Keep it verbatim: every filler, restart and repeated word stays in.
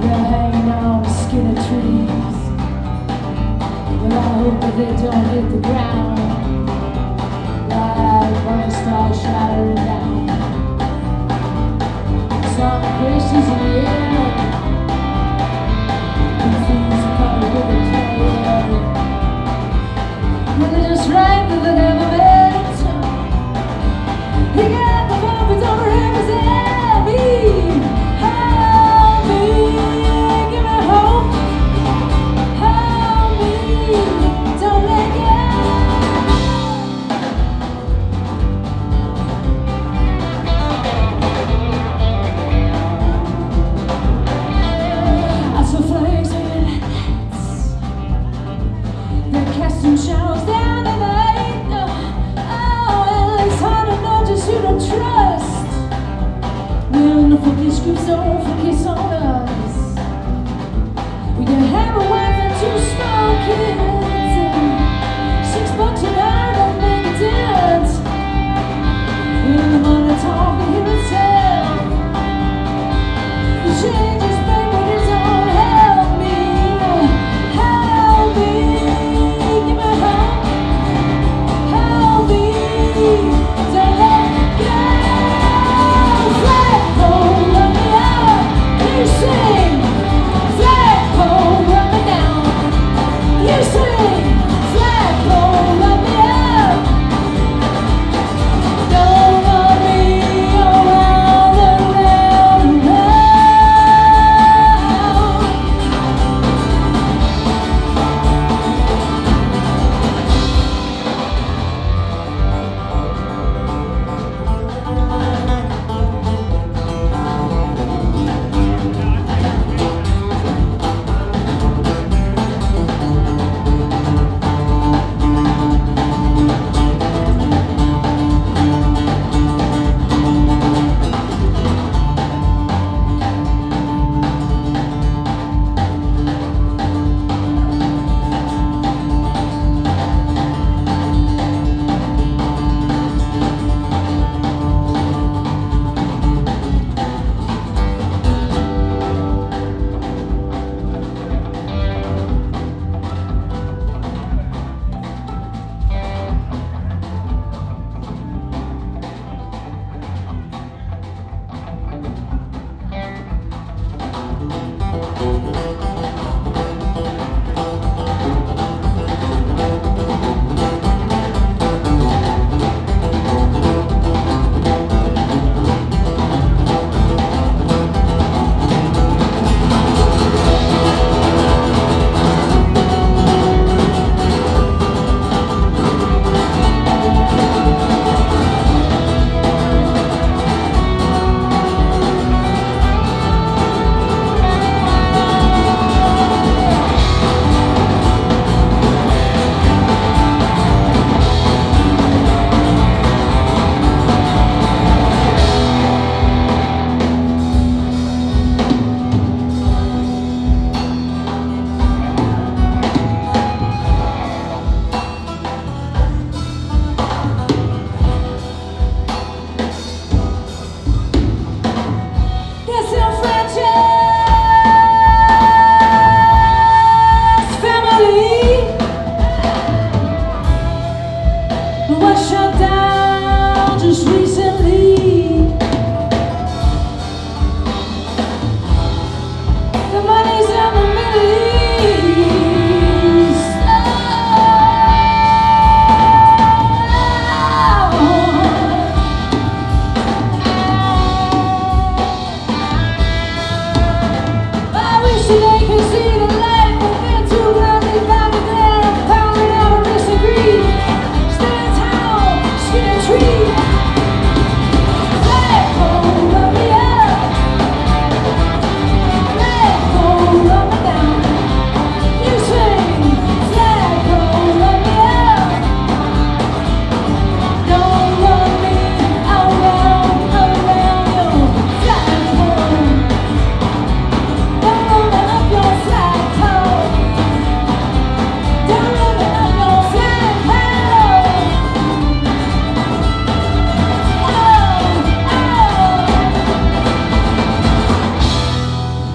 They're hanging on the skin of trees. Well, I hope that they don't hit the ground like burning stars shattering down. Some questions in the air, confused and covered with a tail. Well, they're just right that they never met. You got the puppets don't represent me. Help me, give me hope. Help me, don't let go. I saw flames in lights. They're casting shadows down the night. Oh, and it's hard to know just who to trust. When the focus groups don't focus on us. We can have a wife and two small kids. Six bucks an hour don't make a dent. In the money talk, we hear it tell. The changes, baby, they don't help me. Help me, give me help. Help me, don't let go. Flagpole, run me out. You sing. Flagpole, run me down. You sing. Flagpole, run me out. Don't run me around and round and round. Was shut down just recently. The money's in the Middle East. Oh. I wish it ain't